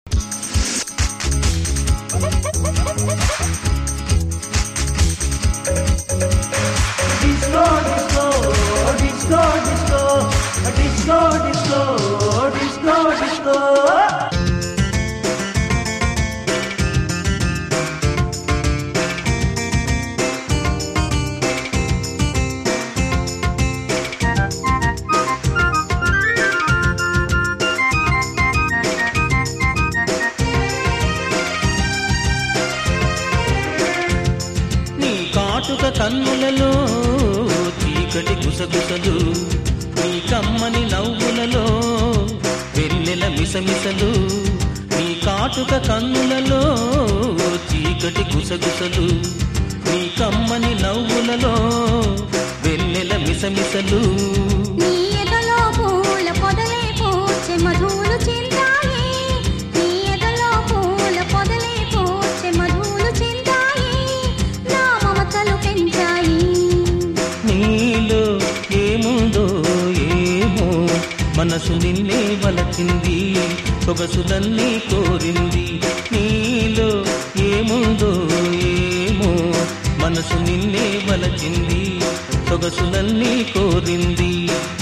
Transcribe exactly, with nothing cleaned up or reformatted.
Disco, disco, disco, disco, disco, disco, disco, disco. కాటుక కన్నులలో చీకటి గుసగుసలు, నీ కమ్మని నవ్వులలో వెన్నెల మిసమిసలు. నీ కాటుక కన్నులలో చీకటి గుసగుసలు, నీ కమ్మని నవ్వులలో వెన్నెల మిసమిసలు. నీ ఎదలో పూల పొదలే పూచే మధువులు చిందాయి, నీ ఎదలో పూల పొదలే పూచే మధువులు చిందాయి, నా మమతలు పెంచాయి. నీలో ఏముందో ఏమో మనసు నిన్నే వలచింది, సొగసులన్నీ కోరింది. నీలో ఏముందో ఏమో మనసు నిన్నే వలచింది, సొగసులన్నీ కోరింది.